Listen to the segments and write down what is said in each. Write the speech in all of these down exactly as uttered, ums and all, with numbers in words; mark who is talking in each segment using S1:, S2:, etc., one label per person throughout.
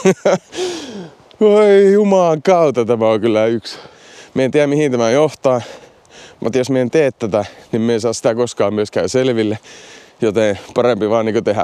S1: Voi jumalan kautta, tämä on kyllä yksi. Mä en tiedä mihin tämä johtaa, mutta jos mä en tee tätä, niin me ei saa sitä koskaan myöskään selville. Joten parempi vaan niinku tehdä.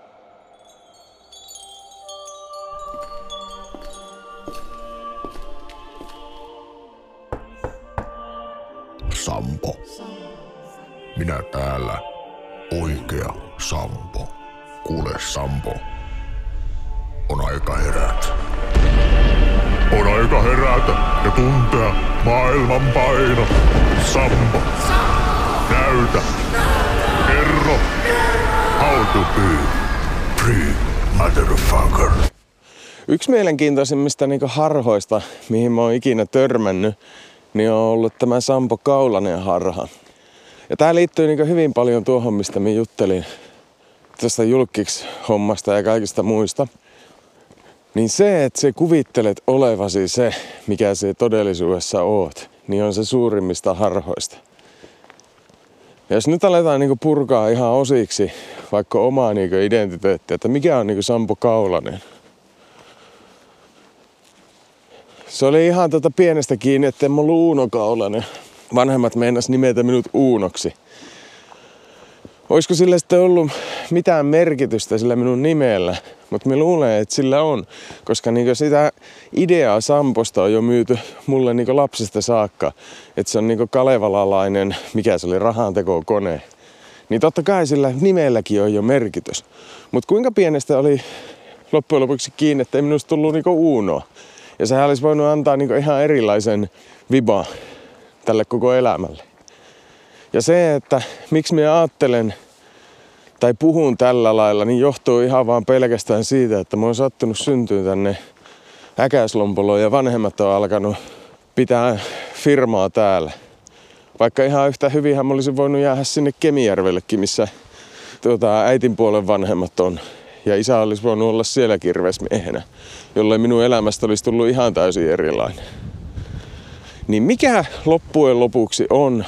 S2: Sampo. Minä täällä. Oikea Sampo. Kuule Sampo. On aika herätä. On aika herätä ja tuntea maailman paino. Sampo. Näytä. Kerro. How to be free, motherfucker.
S1: Yksi mielenkiintoisimmista niinku harhoista, mihin mä oon ikinä törmännyt, niin on ollut tämä Sampo Kaulanen harha. Ja tää liittyy niinku hyvin paljon tuohon, mistä mä juttelin tästä julkiks-hommasta ja kaikista muista. Niin se, että sä kuvittelet olevasi se, mikä se todellisuudessa oot, niin on se suurimmista harhoista. Ja jos nyt aletaan niinku purkaa ihan osiksi vaikka omaa niinku identiteettiä, että mikä on niinku Sampo Kaulanen. Se oli ihan tota pienestä kiinni, että en mä ollut Uuno Kaulanen. Vanhemmat meinas nimetä minut Uunoksi. Olisiko sillä sitten ollut mitään merkitystä sillä minun nimellä? Mutta mä luulen, että sillä on. Koska niinku sitä ideaa Samposta on jo myyty mulle niinku lapsesta saakka. Että se on niinku kalevalalainen, mikä se oli, rahantekokone. Niin totta kai sillä nimelläkin on jo merkitys. Mutta kuinka pienestä oli loppujen lopuksi kiinni, että ei minusta tullut niinku Uunoa. Ja sehän olisi voinut antaa niinku ihan erilaisen viba tälle koko elämälle. Ja se, että miksi minä ajattelen tai puhun tällä lailla, niin johtuu ihan vaan pelkästään siitä, että mä oon sattunut syntyä tänne Äkäslompoloon ja vanhemmat on alkanut pitää firmaa täällä. Vaikka ihan yhtä hyvinhän mä olisin voinut jäädä sinne Kemijärvellekin, missä tuota, äitin puolen vanhemmat on. Ja isä olisi voinut olla siellä kirvesmiehenä, jolloin minun elämästä olisi tullut ihan täysin erilainen. Niin mikä loppujen lopuksi on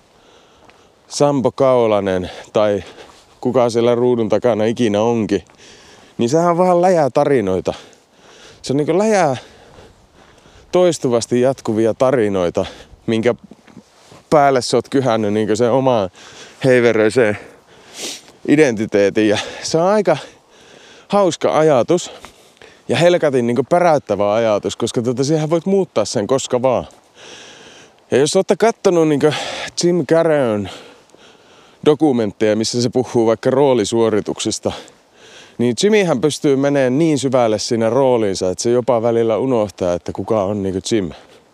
S1: Sampo Kaulanen tai kuka siellä ruudun takana ikinä onkin, niin sehän on vaan läjää tarinoita. Se on niin kuin läjää toistuvasti jatkuvia tarinoita, minkä päälle sä oot kyhännyt niin kuin sen omaan heiveröiseen identiteetin. Ja se on aika hauska ajatus ja helkatin niin kuin päräyttävä ajatus, koska tota, siihen voit muuttaa sen koska vaan. Ja jos olette kattonut niin kuin Jim Carreyn dokumentteja, missä se puhuu vaikka roolisuorituksista, niin Jimihän pystyy menemään niin syvälle siinä rooliinsa, että se jopa välillä unohtaa, että kuka on niin kuin Jim.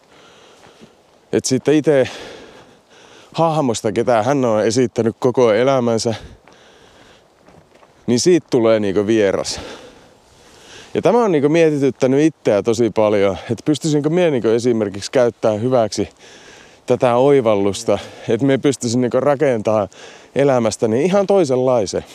S1: Että sitten itse hahmosta, ketä hän on esittänyt koko elämänsä, niin siitä tulee niin kuin vieras. Ja tämä on niin kuin mietityttänyt itseä tosi paljon, että pystyisinkö minä niin kuin esimerkiksi käyttämään hyväksi tätä oivallusta, että me pystyisin niinku rakentamaan elämästäni ihan toisenlaisen.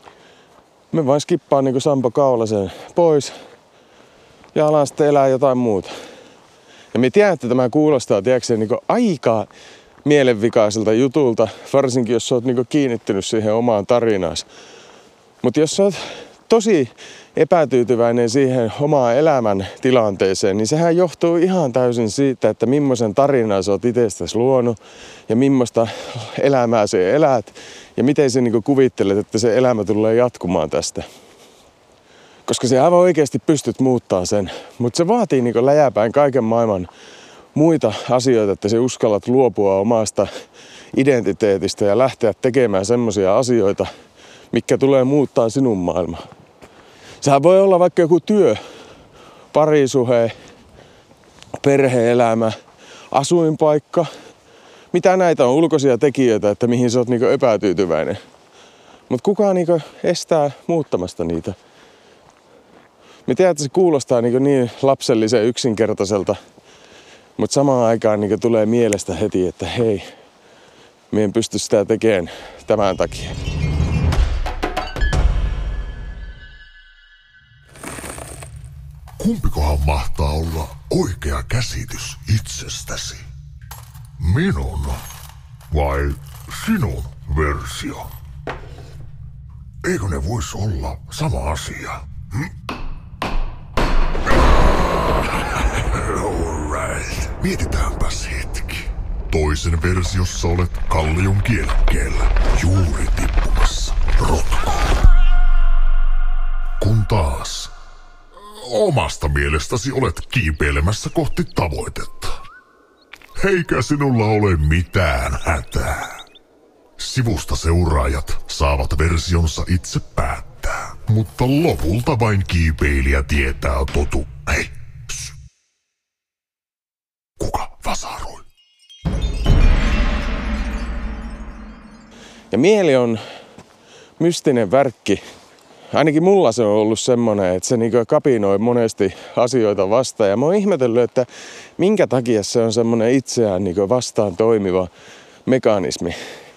S1: Me vain skippaan niinku Sampo Kaulasen pois ja alan sitten elää jotain muuta. Ja me tiedän, että tämä kuulostaa tiedätkö, niinku aika mielenvikaiselta jutulta, varsinkin jos sä oot niinku kiinnittynyt siihen omaan tarinaansa. Mutta jos sä oot tosi epätyytyväinen siihen omaan elämän tilanteeseen, niin sehän johtuu ihan täysin siitä, että millaisen tarinaa sä oot itsestäsi luonut ja millaista elämää sä elät ja miten sä niinku kuvittelet, että se elämä tulee jatkumaan tästä. Koska sä aivan oikeasti pystyt muuttaa sen, mutta se vaatii niinku läjäpäin kaiken maailman muita asioita, että sä uskallat luopua omasta identiteetistä ja lähteä tekemään semmoisia asioita, mitkä tulee muuttaa sinun maailmaa. Sehän voi olla vaikka joku työ, parisuhe, perhe-elämä, asuinpaikka. Mitä näitä on ulkoisia tekijöitä, että mihin sä oot niinku epätyytyväinen. Mutta kukaan niinku estää muuttamasta niitä. Me tiedän, että se kuulostaa niinku niin lapsellisen yksinkertaiselta, mutta samaan aikaan niinku tulee mielestä heti, että hei, me en pysty sitä tekemään tämän takia.
S2: Kumpikohan mahtaa olla oikea käsitys itsestäsi? Minun vai sinun versio? Eikö ne vois olla sama asia? Hm? Mietitäänpäs hetki. Toisen versiossa olet kallion kielekkeellä, juuri tippumassa rotkoon. Kun taas omasta mielestäsi olet kiipeilemässä kohti tavoitetta. Eikä sinulla ole mitään hätää. Sivusta seuraajat saavat versionsa itse päättää, mutta lopulta vain kiipeilijä tietää totu. Hei, Psst. Kuka vasaroi?
S1: Ja mieli on mystinen värkki. Ainakin mulla se on ollut semmoinen, että se niinku kapinoi monesti asioita vastaan. Ja mä oon ihmetellyt, että minkä takia se on semmoinen itseään niinku vastaan toimiva mekanismi.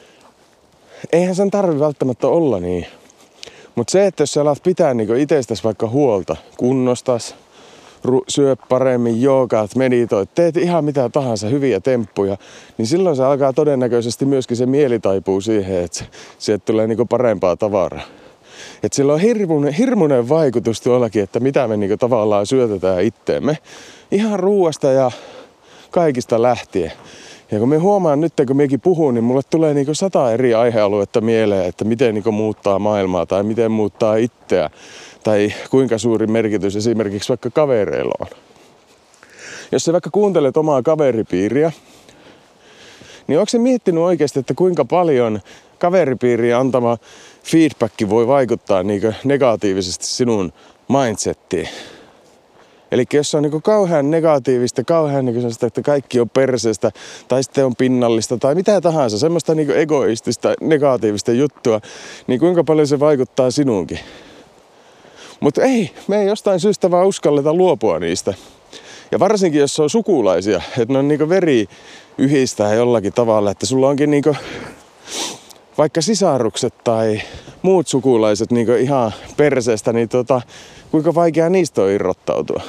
S1: Eihän sen tarvi välttämättä olla niin. Mutta se, että jos sä alat pitää niinku itsestäsi vaikka huolta, kunnostas, ru- syö paremmin, joogaat, meditoit, teet ihan mitä tahansa hyviä temppuja, niin silloin se alkaa todennäköisesti myöskin se mieli taipuu siihen, että se, sieltä tulee niinku parempaa tavaraa. Että sillä on hirmuinen, hirmuinen vaikutus tuollakin, että mitä me niinku tavallaan syötetään itteemme. Ihan ruuasta ja kaikista lähtien. Ja kun me huomaan nyt, kun mekin puhun, niin mulle tulee niinku sata eri aihealuetta mieleen, että miten niinku muuttaa maailmaa tai miten muuttaa itseä. Tai kuinka suuri merkitys esimerkiksi vaikka kavereilla on. Jos sä vaikka kuuntelet omaa kaveripiiriä, niin onko sä miettinyt oikeasti, että kuinka paljon kaveripiiriä antama feedback voi vaikuttaa niinku negatiivisesti sinun mindsettiin? Eli jos se on niinku kauhean negatiivista, kauhean niinku sellaista, että kaikki on perseestä, tai sitten on pinnallista, tai mitä tahansa, semmoista niinku egoistista, negatiivista juttua, niin kuinka paljon se vaikuttaa sinuunkin? Mutta ei, me ei jostain syystä vaan uskalleta luopua niistä. Ja varsinkin, jos se on sukulaisia, että ne on niinku veri yhdistää jollakin tavalla, että sulla onkin niinku vaikka sisarukset tai muut sukulaiset niinku ihan perseestä, niin tota, kuinka vaikea niistä on irrottautua.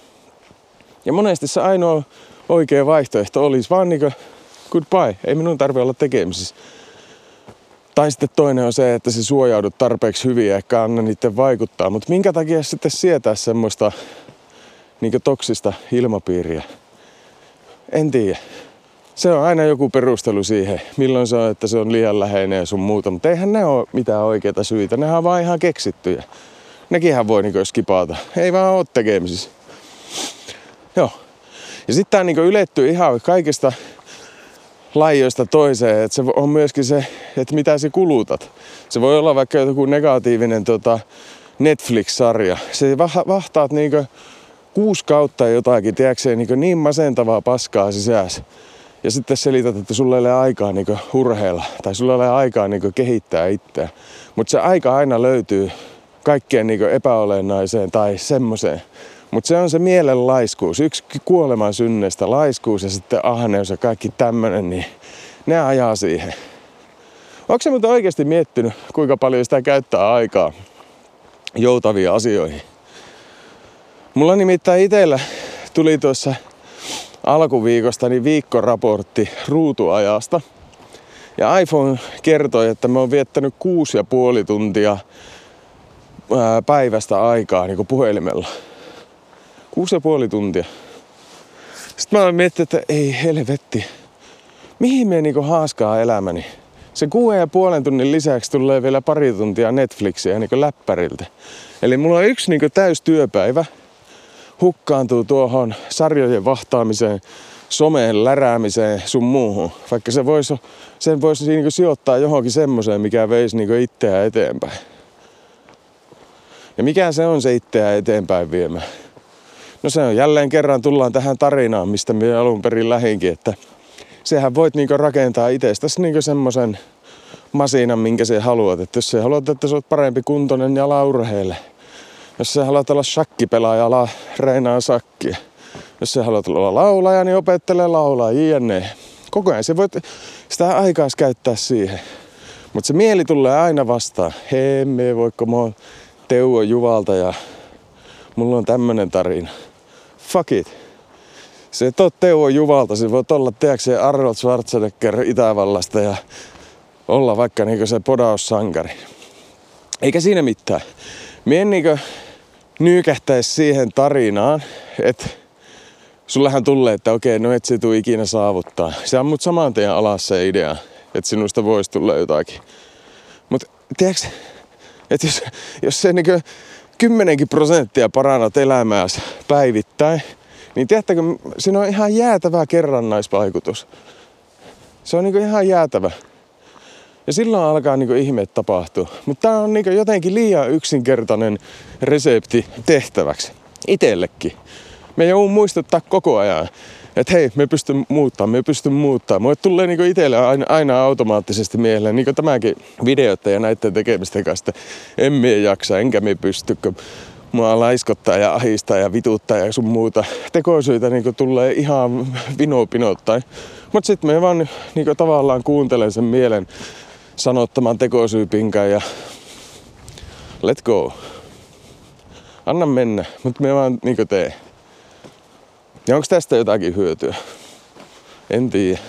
S1: Ja monesti se ainoa oikea vaihtoehto olisi vaan niinku goodbye, ei minun tarvitse olla tekemisissä. Tai sitten toinen on se, että se suojaudut tarpeeksi hyvin ja ehkä anna niiden vaikuttaa. Mutta minkä takia sitten sietää semmoista niinku toksista ilmapiiriä? En tiedä. Se on aina joku perustelu siihen, milloin se on, että se on liian läheinen ja sun muuta. Mutta eihän ne ole mitään oikeita syitä, nehän on vaan ihan keksittyjä. Nekinhän voi niinku skipata. Ei vaan oo tekemisissä. Joo. Ja sitten tää niinku ylettyy ihan kaikista lajioista toiseen, että se on myöskin se, että mitä sä kulutat. Se voi olla vaikka joku negatiivinen tota, Netflix-sarja. Se vahtaat niinku kuusi kautta jotakin, tiedätkö, niinku niin masentavaa paskaa sisässä. Ja sitten selität, että sulla ei ole aikaa niinku urheilla tai sulla ei ole aikaa niinku kehittää itseä. Mutta se aika aina löytyy kaikkeen niinku epäolennaiseen tai semmoiseen. Mutta se on se mielen laiskuus. Yksi kuoleman synneistä laiskuus ja sitten ahneus ja kaikki tämmönen, niin ne ajaa siihen. Onko se muuten oikeasti miettinyt, kuinka paljon sitä käyttää aikaa joutaviin asioihin? Mulla nimittäin itsellä tuli tuossa alkuviikosta niin viikkoraportti ruutuajasta. Ja iPhone kertoi, että mä oon viettänyt kuusi ja puoli tuntia päivästä aikaa niin kuin puhelimella. Kuusi ja puoli tuntia. Sitten mä oon miettinyt, että ei helvetti. Mihin me niinku haaskaa elämäni? Se kuuden ja puolen tunnin lisäksi tulee vielä pari tuntia Netflixiä niinku läppäriltä. Eli mulla on yksi niinku täys työpäivä. Hukkaantuu tuohon sarjojen vahtaamiseen, someen läräämiseen, sun muuhun. Vaikka se voisi sen voisi niinku sijoittaa johonkin semmoseen, mikä veisi niinku itseään eteenpäin. Ja mikä se on se itseään eteenpäin viemään? No se on jälleen kerran tullaan tähän tarinaan, mistä minä alun perin lähinkin, että sehän voit niinku rakentaa itsestäsi niinku semmoisen masiinan, minkä sä haluat. Että jos sä haluat, että sä oot parempi kuntoinen, niin ala urheile. Jos sä haluat olla shakkipelaaja, ala reinaa sakkia. Jos sä haluat olla laulaja, niin opettele laulaa, jne. Koko ajan sä voit sitä aikaa käyttää siihen. Mutta se mieli tulee aina vastaan. Hei, me voiko mä oon Teuvo Juvalta ja mulla on tämmönen tarina. Fuck it. Se et oo Teuvo Juvalta, se voit olla teäkseen Arnold Schwarzenegger Itävallasta ja olla vaikka niinku se podaussankari. Eikä siinä mitään. Mie en niinku nyykähtäis siihen tarinaan, että sullehan tulee, että okei, no et se tuu ikinä saavuttaa. Se on mut saman tien alas se idea, että sinusta voisi tulla jotakin. Mut tiedätkö, että jos, jos se niinku kymmenenkin prosenttia parannat elämääsi päivittäin, niin tiedättekö, siinä on ihan jäätävä kerrannaisvaikutus. Se on niinku ihan jäätävä. Ja silloin alkaa niinku ihmeet tapahtua. Mutta tää on niinku jotenkin liian yksinkertainen resepti tehtäväksi. Itellekin. Me joudun muistuttaa koko ajan, että hei, me pystyn muuttamaan, me pystyn muuttamaan. Mulle tulee niinku itselle aina, aina automaattisesti mieleen, niin kuin tämäkin videoita ja näiden tekemisten kanssa, en mie jaksa, enkä me pysty, kun mua laiskottaa ja ahistaa ja vituttaa ja sun muuta. Tekosyitä niinku tulee ihan vinopinottain. Mut sit me vaan niinku tavallaan kuuntelen sen mielen sanottaman tekosyypinkan ja let go. Anna mennä, mut me vaan niinku tee. Ja onko tästä jotakin hyötyä? En tiedä.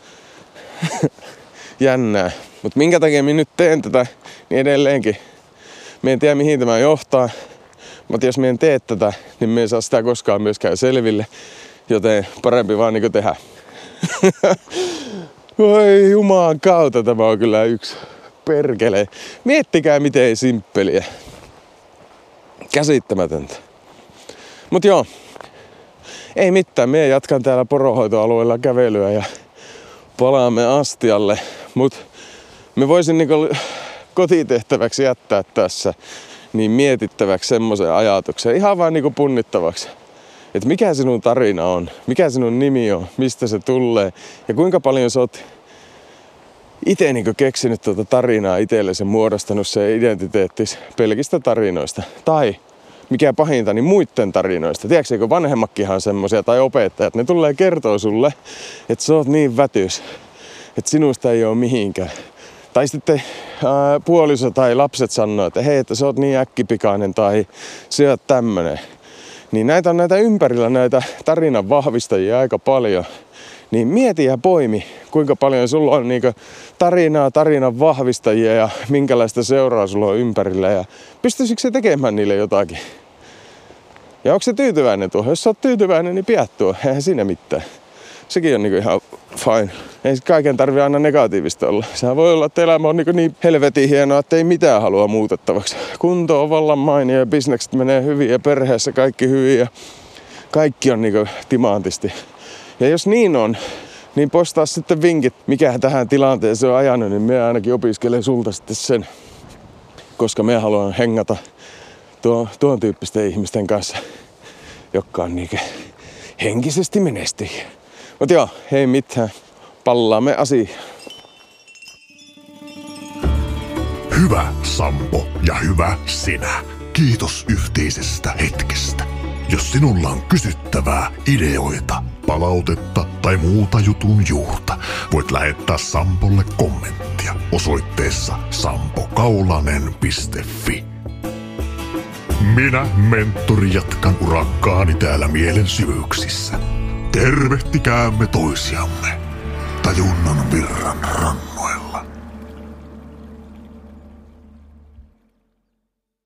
S1: Jännää. Mut minkä takia minä nyt teen tätä, niin edelleenkin. Mie en tiedä mihin tämä johtaa. Mutta jos mie en tee tätä, niin mie en saa sitä koskaan myöskään selville. Joten parempi vaan niinku tehdä. Voi jumaan kautta, tämä on kyllä yksi perkele. Miettikää miten simppeliä. Käsittämätöntä. Mut joo. Ei mitään, mie jatkan täällä poronhoitoalueella kävelyä ja palaamme astialle. Mut me voisin niinku kotitehtäväksi jättää tässä niin mietittäväksi semmoisen ajatuksen. Ihan vaan niinku punnittavaksi. Että mikä sinun tarina on, mikä sinun nimi on, mistä se tulee ja kuinka paljon sä oot ite niinku keksinyt tuota tarinaa itsellesi ja muodostanut se identiteettis pelkistä tarinoista. Tai mikä pahinta, niin muitten tarinoista. Tiedätkö, kun vanhemmatkinhan semmosia tai opettajat, ne tulee kertoo sulle, että sä oot niin vätys, että sinusta ei oo mihinkään. Tai sitten ää, puoliso tai lapset sanoo, että hei, että sä oot niin äkkipikainen tai sä oot tämmönen. Niin näitä on näitä ympärillä näitä tarinan vahvistajia aika paljon. Niin mieti ja poimi, kuinka paljon sulla on niinku tarinaa, tarinan vahvistajia ja minkälaista seuraa sulla on ympärillä. Ja pystyisikö se tekemään niille jotakin? Ja onko se tyytyväinen tuohon? Jos sä oot tyytyväinen, niin pidät tuo. Eihän siinä mitään. Sekin on niinku ihan fine. Ei kaiken tarvi aina negatiivista olla. Sehän voi olla, että elämä on niinku niin helvetin hienoa, että ei mitään halua muutettavaksi. Kunto on vallan mainio ja bisnekset menee hyvin ja perheessä kaikki hyvin ja kaikki on niinku timantisti. Ja jos niin on, niin postaa sitten vinkit, mikä tähän tilanteeseen on ajanut, niin minä ainakin opiskelen sulta sitten sen. Koska minä haluan hengata tuon, tuon tyyppisten ihmisten kanssa, jotka on niinku henkisesti menestyjiä. Mut joo, hei mitään. Pallaamme asiaan.
S2: Hyvä Sampo ja hyvä sinä. Kiitos yhteisestä hetkestä. Jos sinulla on kysyttävää, ideoita, palautetta tai muuta jutun juurta, voit lähettää Sampolle kommenttia osoitteessa sampokaulanen piste fi. Minä, mentori, jatkan urakkaani täällä mielen syvyyksissä. Tervehtikäämme toisiamme tajunnan virran rannalla.